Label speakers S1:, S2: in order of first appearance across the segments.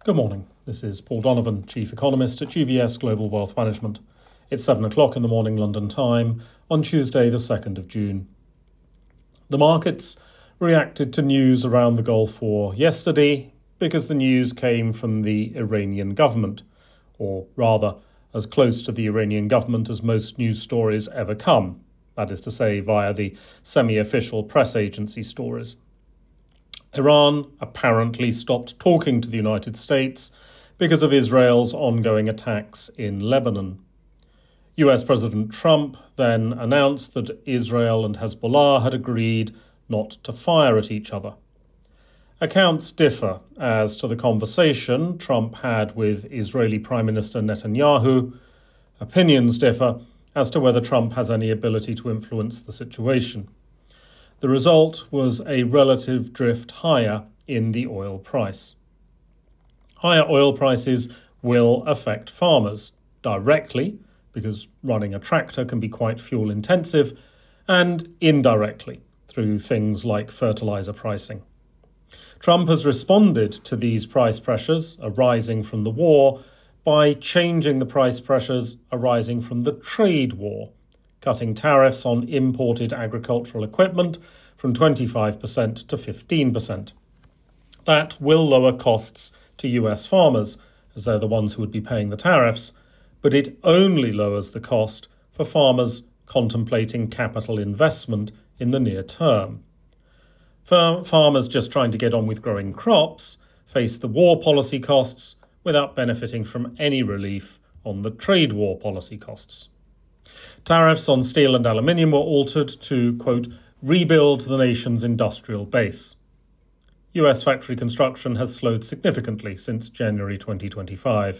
S1: Good morning. This is Paul Donovan, Chief Economist at UBS Global Wealth Management. It's 7 o'clock in the morning London time on Tuesday, the 2nd of June. The markets reacted to news around the Gulf War yesterday because the news came from the Iranian government, or rather, as close to the Iranian government as most news stories ever come, that is to say, via the semi-official press agency stories. Iran apparently stopped talking to the United States because of Israel's ongoing attacks in Lebanon. US President Trump then announced that Israel and Hezbollah had agreed not to fire at each other. Accounts differ as to the conversation Trump had with Israeli Prime Minister Netanyahu. Opinions differ as to whether Trump has any ability to influence the situation. The result was a relative drift higher in the oil price. Higher oil prices will affect farmers directly, because running a tractor can be quite fuel intensive, and indirectly through things like fertilizer pricing. Trump has responded to these price pressures arising from the war by changing the price pressures arising from the trade war, cutting tariffs on imported agricultural equipment from 25% to 15%. That will lower costs to US farmers, as they're the ones who would be paying the tariffs, but it only lowers the cost for farmers contemplating capital investment in the near term. Farmers just trying to get on with growing crops face the war policy costs without benefiting from any relief on the trade war policy costs. Tariffs on steel and aluminium were altered to, quote, rebuild the nation's industrial base. US factory construction has slowed significantly since January 2025.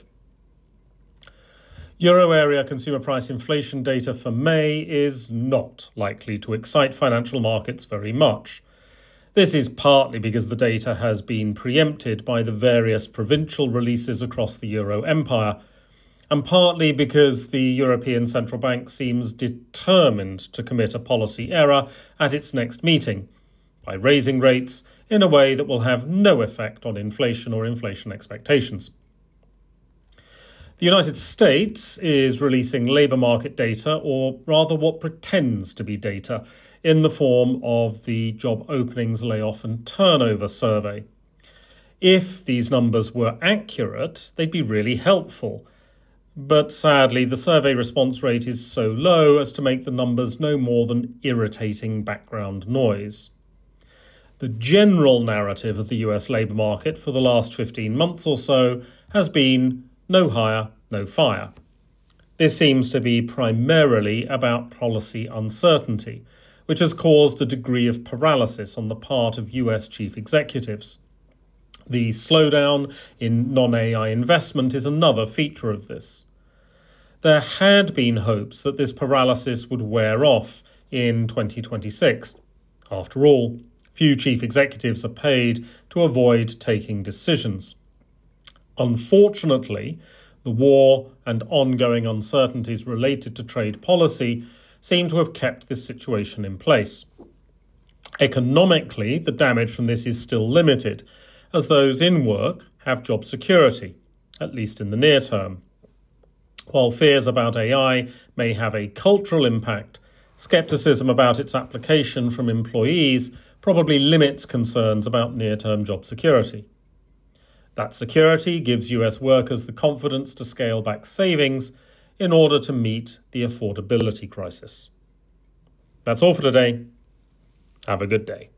S1: Euro area consumer price inflation data for May is not likely to excite financial markets very much. This is partly because the data has been preempted by the various provincial releases across the Euro empire, and partly because the European Central Bank seems determined to commit a policy error at its next meeting by raising rates in a way that will have no effect on inflation or inflation expectations. The United States is releasing labour market data, or rather what pretends to be data, in the form of the Job Openings, Layoff and Turnover Survey. If these numbers were accurate, they'd be really helpful. But sadly, the survey response rate is so low as to make the numbers no more than irritating background noise. The general narrative of the US labour market for the last 15 months or so has been no hire, no fire. This seems to be primarily about policy uncertainty, which has caused a degree of paralysis on the part of US chief executives. The slowdown in non-AI investment is another feature of this. There had been hopes that this paralysis would wear off in 2026. After all, few chief executives are paid to avoid taking decisions. Unfortunately, the war and ongoing uncertainties related to trade policy seem to have kept this situation in place. Economically, the damage from this is still limited, as those in work have job security, at least in the near term. While fears about AI may have a cultural impact, skepticism about its application from employees probably limits concerns about near-term job security. That security gives US workers the confidence to scale back savings in order to meet the affordability crisis. That's all for today. Have a good day.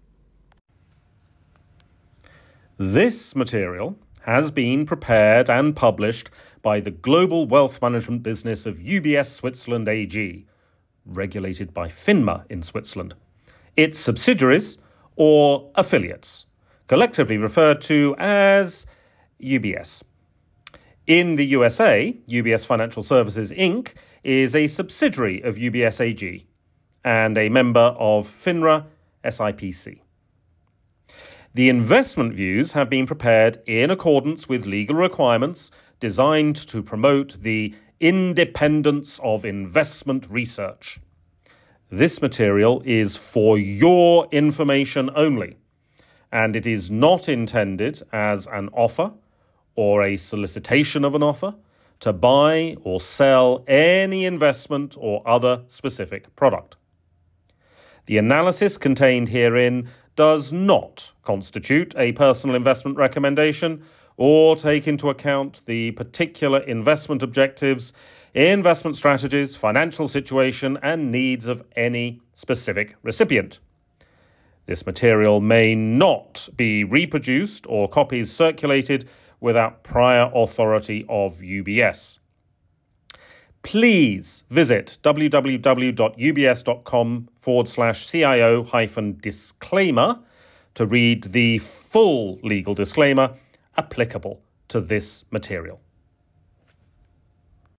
S2: This material has been prepared and published by the global wealth management business of UBS Switzerland AG, regulated by FINMA in Switzerland. Its subsidiaries or affiliates, collectively referred to as UBS. In the USA, UBS Financial Services Inc. is a subsidiary of UBS AG and a member of FINRA SIPC. The investment views have been prepared in accordance with legal requirements designed to promote the independence of investment research. This material is for your information only, and it is not intended as an offer or a solicitation of an offer to buy or sell any investment or other specific product. The analysis contained herein does not constitute a personal investment recommendation or take into account the particular investment objectives, investment strategies, financial situation, and needs of any specific recipient. This material may not be reproduced or copies circulated without prior authority of UBS. Please visit www.ubs.com/CIO-disclaimer to read the full legal disclaimer applicable to this material.